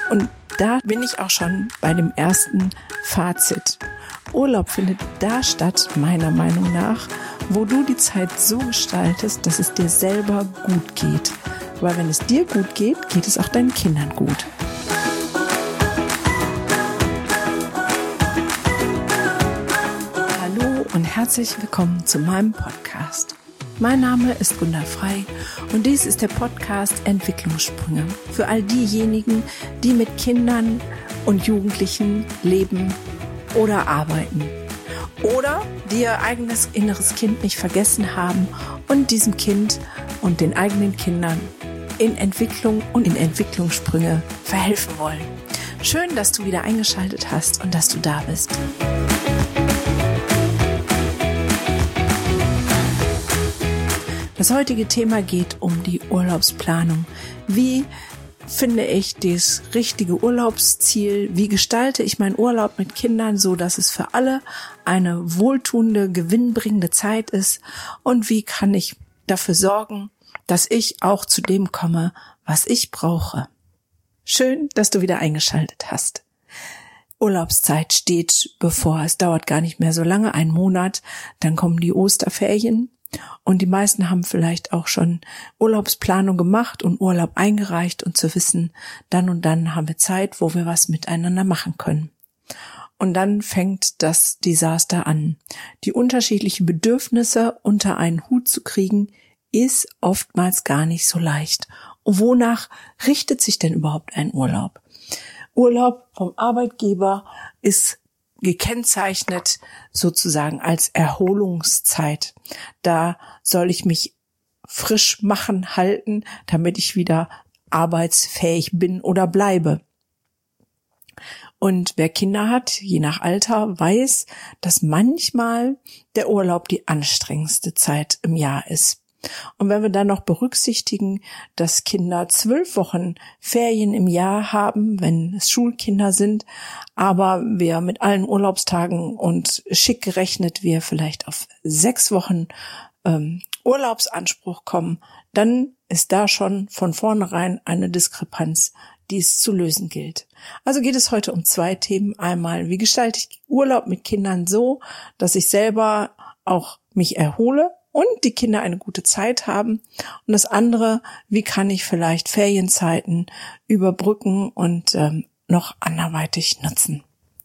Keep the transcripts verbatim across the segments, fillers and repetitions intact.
Und da bin ich auch schon bei dem ersten Fazit. Urlaub findet da statt, meiner Meinung nach, wo du die Zeit so gestaltest, dass es dir selber gut geht. Weil wenn es dir gut geht, geht es auch deinen Kindern gut. Hallo und herzlich willkommen zu meinem Podcast. Mein Name ist Gunda Frei und dies ist der Podcast Entwicklungssprünge für all diejenigen, die mit Kindern und Jugendlichen leben oder arbeiten oder die ihr eigenes inneres Kind nicht vergessen haben und diesem Kind und den eigenen Kindern in Entwicklung und in Entwicklungssprünge verhelfen wollen. Schön, dass du wieder eingeschaltet hast und dass du da bist. Das heutige Thema geht um die Urlaubsplanung. Wie finde ich das richtige Urlaubsziel? Wie gestalte ich meinen Urlaub mit Kindern, so dass es für alle eine wohltuende, gewinnbringende Zeit ist? Und wie kann ich dafür sorgen, dass ich auch zu dem komme, was ich brauche? Schön, dass du wieder eingeschaltet hast. Urlaubszeit steht bevor. Es dauert gar nicht mehr so lange, einen Monat. Dann kommen die Osterferien. Und die meisten haben vielleicht auch schon Urlaubsplanung gemacht und Urlaub eingereicht und zu wissen, dann und dann haben wir Zeit, wo wir was miteinander machen können. Und dann fängt das Desaster an. Die unterschiedlichen Bedürfnisse unter einen Hut zu kriegen, ist oftmals gar nicht so leicht. Und wonach richtet sich denn überhaupt ein Urlaub? Urlaub vom Arbeitgeber ist gekennzeichnet sozusagen als Erholungszeit. Da soll ich mich frisch machen, halten, damit ich wieder arbeitsfähig bin oder bleibe. Und wer Kinder hat, je nach Alter, weiß, dass manchmal der Urlaub die anstrengendste Zeit im Jahr ist. Und wenn wir dann noch berücksichtigen, dass Kinder zwölf Wochen Ferien im Jahr haben, wenn es Schulkinder sind, aber wir mit allen Urlaubstagen und schick gerechnet wir vielleicht auf sechs Wochen ähm, Urlaubsanspruch kommen, dann ist da schon von vornherein eine Diskrepanz, die es zu lösen gilt. Also geht es heute um zwei Themen. Einmal, wie gestalte ich Urlaub mit Kindern so, dass ich selber auch mich erhole und die Kinder eine gute Zeit haben. Und das andere, wie kann ich vielleicht Ferienzeiten überbrücken und ähm, noch anderweitig nutzen.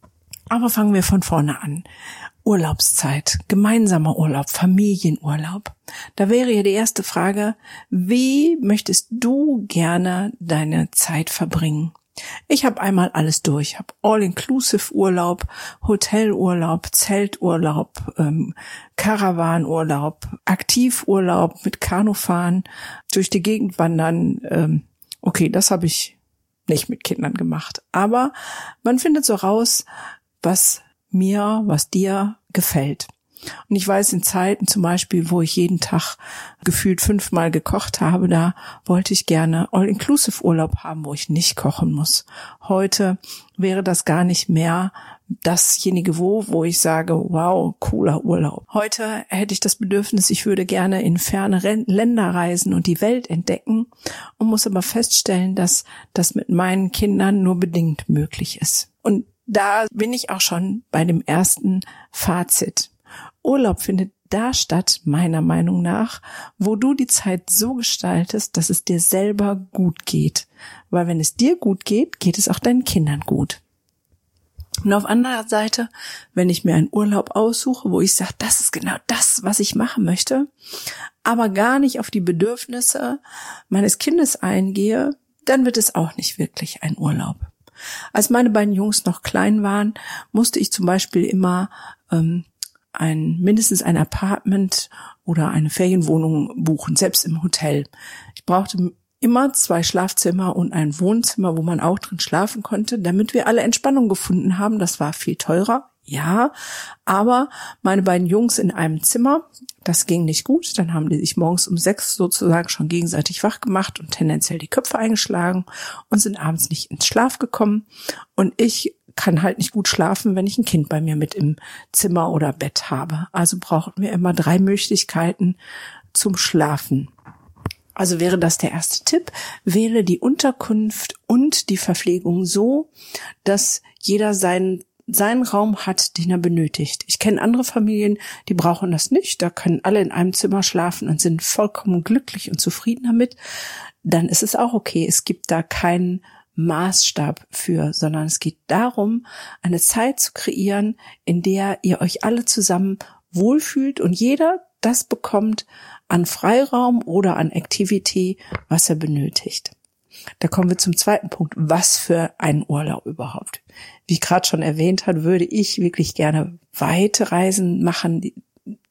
Aber fangen wir von vorne an. Urlaubszeit, gemeinsamer Urlaub, Familienurlaub. Da wäre ja die erste Frage, wie möchtest du gerne deine Zeit verbringen? Ich habe einmal alles durch. Ich habe All-Inclusive-Urlaub, Hotelurlaub, Zelturlaub, ähm, Caravanurlaub, Aktivurlaub mit Kanufahren, durch die Gegend wandern. Ähm, okay, das habe ich nicht mit Kindern gemacht. Aber man findet so raus, was mir, was dir gefällt. Und ich weiß, in Zeiten zum Beispiel, wo ich jeden Tag gefühlt fünfmal gekocht habe, da wollte ich gerne All-Inclusive-Urlaub haben, wo ich nicht kochen muss. Heute wäre das gar nicht mehr dasjenige wo, wo ich sage, wow, cooler Urlaub. Heute hätte ich das Bedürfnis, ich würde gerne in ferne Länder reisen und die Welt entdecken und muss aber feststellen, dass das mit meinen Kindern nur bedingt möglich ist. Und da bin ich auch schon bei dem ersten Fazit. Urlaub findet da statt, meiner Meinung nach, wo du die Zeit so gestaltest, dass es dir selber gut geht. Weil wenn es dir gut geht, geht es auch deinen Kindern gut. Und auf anderer Seite, wenn ich mir einen Urlaub aussuche, wo ich sage, das ist genau das, was ich machen möchte, aber gar nicht auf die Bedürfnisse meines Kindes eingehe, dann wird es auch nicht wirklich ein Urlaub. Als meine beiden Jungs noch klein waren, musste ich zum Beispiel immer ähm, ein mindestens ein Apartment oder eine Ferienwohnung buchen, selbst im Hotel. Ich brauchte immer zwei Schlafzimmer und ein Wohnzimmer, wo man auch drin schlafen konnte, damit wir alle Entspannung gefunden haben. Das war viel teurer, ja, aber meine beiden Jungs in einem Zimmer, das ging nicht gut. Dann haben die sich morgens um sechs sozusagen schon gegenseitig wach gemacht und tendenziell die Köpfe eingeschlagen und sind abends nicht ins Schlaf gekommen. Und ich kann halt nicht gut schlafen, wenn ich ein Kind bei mir mit im Zimmer oder Bett habe. Also brauchen wir immer drei Möglichkeiten zum Schlafen. Also wäre das der erste Tipp, wähle die Unterkunft und die Verpflegung so, dass jeder seinen seinen Raum hat, den er benötigt. Ich kenne andere Familien, die brauchen das nicht. Da können alle in einem Zimmer schlafen und sind vollkommen glücklich und zufrieden damit. Dann ist es auch okay. Es gibt da keinen Maßstab für, sondern es geht darum, eine Zeit zu kreieren, in der ihr euch alle zusammen wohlfühlt und jeder das bekommt an Freiraum oder an Activity, was er benötigt. Da kommen wir zum zweiten Punkt. Was für ein Urlaub überhaupt? Wie ich gerade schon erwähnt habe, würde ich wirklich gerne weite Reisen machen, die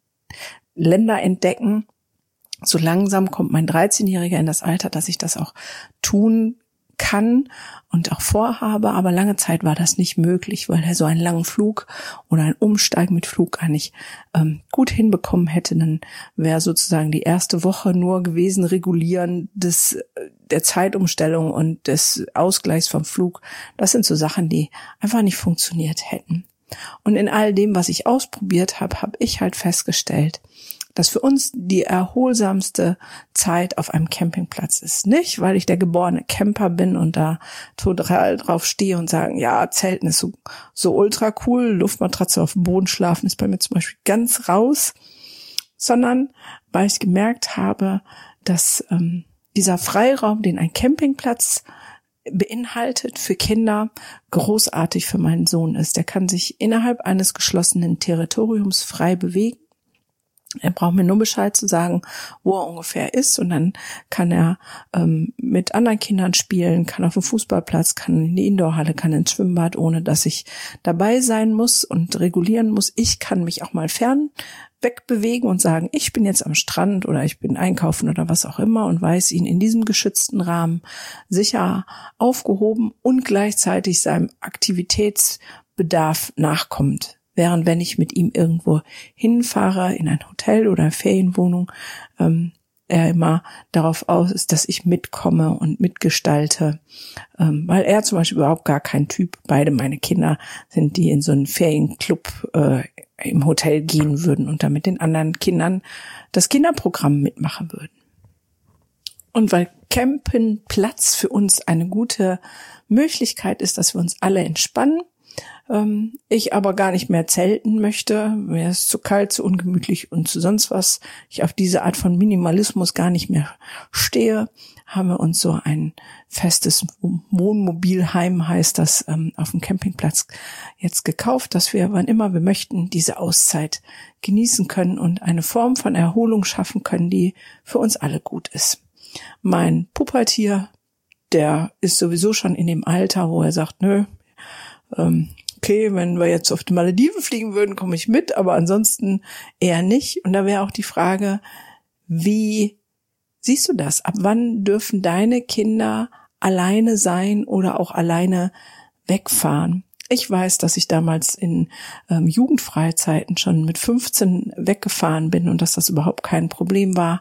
Länder entdecken. So langsam kommt mein dreizehnjähriger in das Alter, dass ich das auch tun kann und auch vorhabe, aber lange Zeit war das nicht möglich, weil er so einen langen Flug oder ein Umsteigen mit Flug gar nicht ähm, gut hinbekommen hätte. Dann wäre sozusagen die erste Woche nur gewesen, regulieren des der Zeitumstellung und des Ausgleichs vom Flug. Das sind so Sachen, die einfach nicht funktioniert hätten. Und in all dem, was ich ausprobiert habe, habe ich halt festgestellt, dass für uns die erholsamste Zeit auf einem Campingplatz ist. Nicht, weil ich der geborene Camper bin und da total drauf stehe und sagen, ja, Zelten ist so, so ultra cool, Luftmatratze auf dem Boden schlafen ist bei mir zum Beispiel ganz raus, sondern weil ich gemerkt habe, dass ähm, dieser Freiraum, den ein Campingplatz beinhaltet, für Kinder großartig für meinen Sohn ist. Der kann sich innerhalb eines geschlossenen Territoriums frei bewegen. Er braucht mir nur Bescheid zu sagen, wo er ungefähr ist, und dann kann er ähm, mit anderen Kindern spielen, kann auf dem Fußballplatz, kann in die Indoorhalle, kann ins Schwimmbad, ohne dass ich dabei sein muss und regulieren muss. Ich kann mich auch mal fern wegbewegen und sagen, ich bin jetzt am Strand oder ich bin einkaufen oder was auch immer und weiß, ihn in diesem geschützten Rahmen sicher aufgehoben und gleichzeitig seinem Aktivitätsbedarf nachkommt. Während wenn ich mit ihm irgendwo hinfahre, in ein Hotel oder eine Ferienwohnung, ähm, er immer darauf aus ist, dass ich mitkomme und mitgestalte, ähm, weil er zum Beispiel überhaupt gar kein Typ, beide meine Kinder sind, die in so einen Ferienclub äh, im Hotel gehen würden und da mit den anderen Kindern das Kinderprogramm mitmachen würden. Und weil Campingplatz für uns eine gute Möglichkeit ist, dass wir uns alle entspannen, ich aber gar nicht mehr zelten möchte, mir ist zu kalt, zu ungemütlich und zu sonst was, ich auf diese Art von Minimalismus gar nicht mehr stehe, haben wir uns so ein festes Wohnmobilheim, heißt das, auf dem Campingplatz jetzt gekauft, dass wir, wann immer wir möchten, diese Auszeit genießen können und eine Form von Erholung schaffen können, die für uns alle gut ist. Mein Pubertier, der ist sowieso schon in dem Alter, wo er sagt, nö, ähm, okay, wenn wir jetzt auf die Malediven fliegen würden, komme ich mit, aber ansonsten eher nicht. Und da wäre auch die Frage, wie siehst du das? Ab wann dürfen deine Kinder alleine sein oder auch alleine wegfahren? Ich weiß, dass ich damals in ähm, Jugendfreizeiten schon mit fünfzehn weggefahren bin und dass das überhaupt kein Problem war.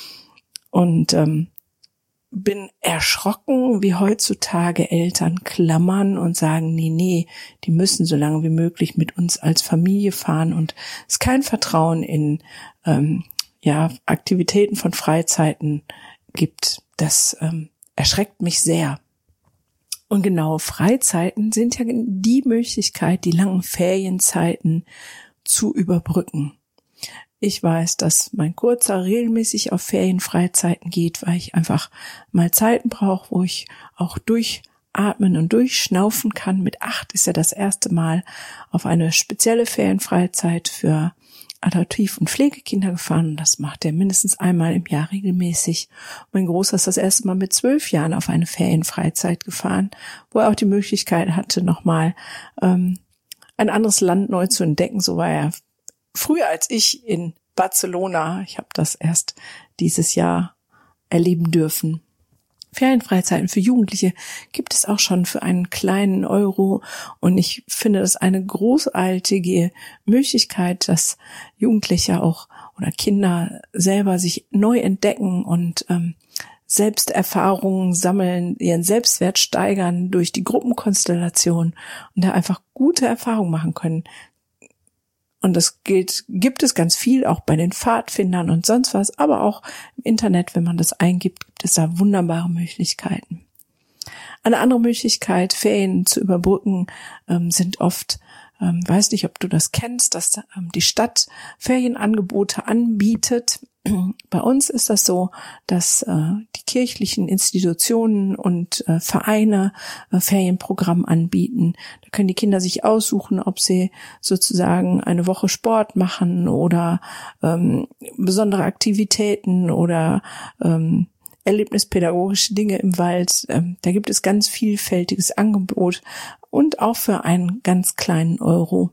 Und ähm, bin erschrocken, wie heutzutage Eltern klammern und sagen, nee, nee, die müssen so lange wie möglich mit uns als Familie fahren, und es kein Vertrauen in ähm, ja Aktivitäten von Freizeiten gibt. Das ähm, erschreckt mich sehr. Und genau, Freizeiten sind ja die Möglichkeit, die langen Ferienzeiten zu überbrücken. Ich weiß, dass mein Kurzer regelmäßig auf Ferienfreizeiten geht, weil ich einfach mal Zeiten brauche, wo ich auch durchatmen und durchschnaufen kann. Mit acht ist er das erste Mal auf eine spezielle Ferienfreizeit für Adoptiv- und Pflegekinder gefahren. Das macht er mindestens einmal im Jahr regelmäßig. Mein Großer ist das erste Mal mit zwölf Jahren auf eine Ferienfreizeit gefahren, wo er auch die Möglichkeit hatte, nochmal ähm, ein anderes Land neu zu entdecken. So war er früher als ich in Barcelona. Ich habe das erst dieses Jahr erleben dürfen. Ferienfreizeiten für Jugendliche gibt es auch schon für einen kleinen Euro. Und ich finde das eine großartige Möglichkeit, dass Jugendliche auch oder Kinder selber sich neu entdecken und ähm, Selbsterfahrungen sammeln, ihren Selbstwert steigern durch die Gruppenkonstellation und da einfach gute Erfahrungen machen können. Und das gilt, gibt es ganz viel, auch bei den Pfadfindern und sonst was, aber auch im Internet, wenn man das eingibt, gibt es da wunderbare Möglichkeiten. Eine andere Möglichkeit, Ferien zu überbrücken, ähm, sind oft, ähm, weiß nicht, ob du das kennst, dass ähm, die Stadt Ferienangebote anbietet. Bei uns ist das so, dass äh, die kirchlichen Institutionen und äh, Vereine äh, Ferienprogramm anbieten. Da können die Kinder sich aussuchen, ob sie sozusagen eine Woche Sport machen oder ähm, besondere Aktivitäten oder ähm, erlebnispädagogische Dinge im Wald. Ähm, da gibt es ganz vielfältiges Angebot und auch für einen ganz kleinen Euro.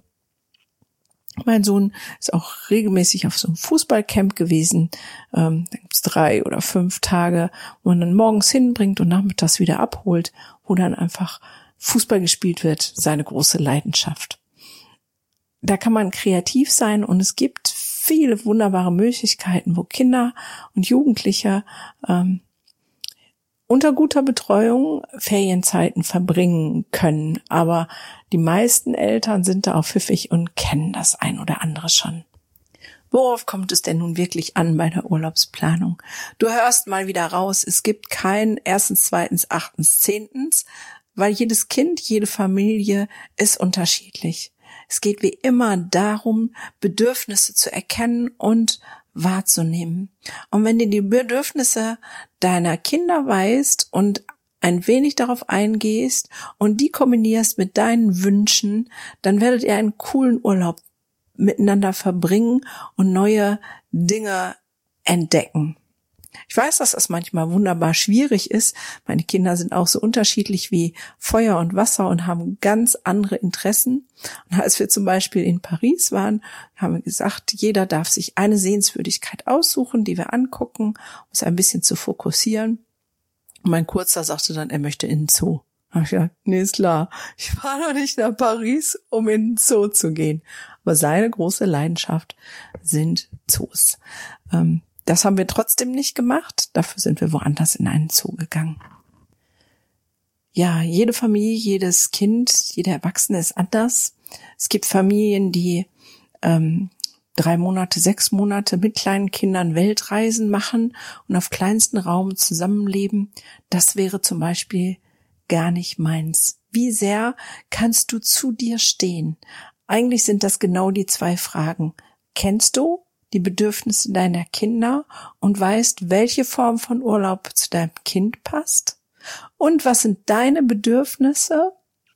Mein Sohn ist auch regelmäßig auf so einem Fußballcamp gewesen. Ähm, da gibt's drei oder fünf Tage, wo man dann morgens hinbringt und nachmittags wieder abholt, wo dann einfach Fußball gespielt wird, seine große Leidenschaft. Da kann man kreativ sein und es gibt viele wunderbare Möglichkeiten, wo Kinder und Jugendliche ähm, unter guter Betreuung Ferienzeiten verbringen können. Aber die meisten Eltern sind da auch pfiffig und kennen das ein oder andere schon. Worauf kommt es denn nun wirklich an bei der Urlaubsplanung? Du hörst mal wieder raus, es gibt kein erstens, zweitens, achtens, zehntens, weil jedes Kind, jede Familie ist unterschiedlich. Es geht wie immer darum, Bedürfnisse zu erkennen und wahrzunehmen. Und wenn du die Bedürfnisse deiner Kinder weißt und ein wenig darauf eingehst und die kombinierst mit deinen Wünschen, dann werdet ihr einen coolen Urlaub miteinander verbringen und neue Dinge entdecken. Ich weiß, dass das manchmal wunderbar schwierig ist. Meine Kinder sind auch so unterschiedlich wie Feuer und Wasser und haben ganz andere Interessen. Und als wir zum Beispiel in Paris waren, haben wir gesagt, jeder darf sich eine Sehenswürdigkeit aussuchen, die wir angucken, um es ein bisschen zu fokussieren. Und mein Kurzer sagte dann, er möchte in den Zoo. Da habe ich gesagt, nee, ist klar, ich fahre doch nicht nach Paris, um in den Zoo zu gehen. Aber seine große Leidenschaft sind Zoos. Ähm, Das haben wir trotzdem nicht gemacht. Dafür sind wir woanders in einen Zoo gegangen. Ja, jede Familie, jedes Kind, jeder Erwachsene ist anders. Es gibt Familien, die ähm, drei Monate, sechs Monate mit kleinen Kindern Weltreisen machen und auf kleinstem Raum zusammenleben. Das wäre zum Beispiel gar nicht meins. Wie sehr kannst du zu dir stehen? Eigentlich sind das genau die zwei Fragen. Kennst du die Bedürfnisse deiner Kinder und weißt, welche Form von Urlaub zu deinem Kind passt? Und was sind deine Bedürfnisse?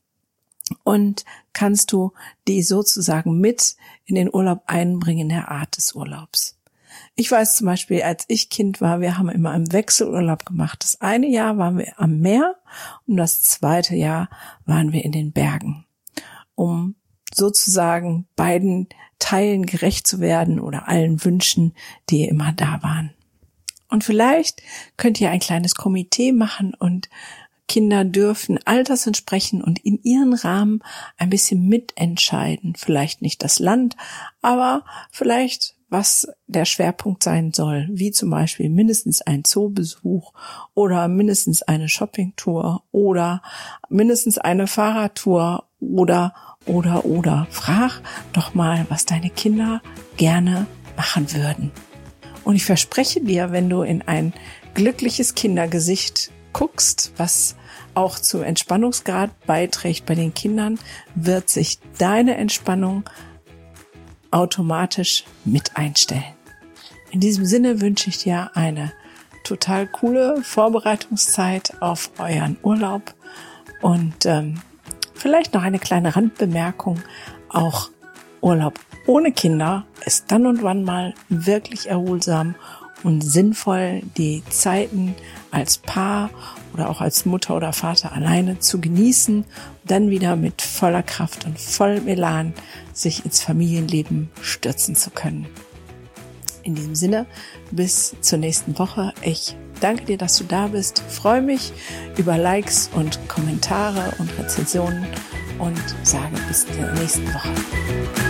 Und kannst du die sozusagen mit in den Urlaub einbringen in der Art des Urlaubs? Ich weiß zum Beispiel, als ich Kind war, wir haben immer im Wechselurlaub gemacht. Das eine Jahr waren wir am Meer und das zweite Jahr waren wir in den Bergen, um sozusagen beiden Teilen gerecht zu werden oder allen Wünschen, die immer da waren. Und vielleicht könnt ihr ein kleines Komitee machen und Kinder dürfen altersentsprechend und in ihren Rahmen ein bisschen mitentscheiden. Vielleicht nicht das Land, aber vielleicht was der Schwerpunkt sein soll, wie zum Beispiel mindestens ein Zoobesuch oder mindestens eine Shoppingtour oder mindestens eine Fahrradtour oder Oder, oder, frag doch mal, was deine Kinder gerne machen würden. Und ich verspreche dir, wenn du in ein glückliches Kindergesicht guckst, was auch zum Entspannungsgrad beiträgt bei den Kindern, wird sich deine Entspannung automatisch mit einstellen. In diesem Sinne wünsche ich dir eine total coole Vorbereitungszeit auf euren Urlaub und ähm, vielleicht noch eine kleine Randbemerkung, auch Urlaub ohne Kinder ist dann und wann mal wirklich erholsam und sinnvoll, die Zeiten als Paar oder auch als Mutter oder Vater alleine zu genießen, dann wieder mit voller Kraft und vollem Elan sich ins Familienleben stürzen zu können. In diesem Sinne, bis zur nächsten Woche. Ich danke dir, dass du da bist. Freue mich über Likes und Kommentare und Rezensionen und sage bis zur nächsten Woche.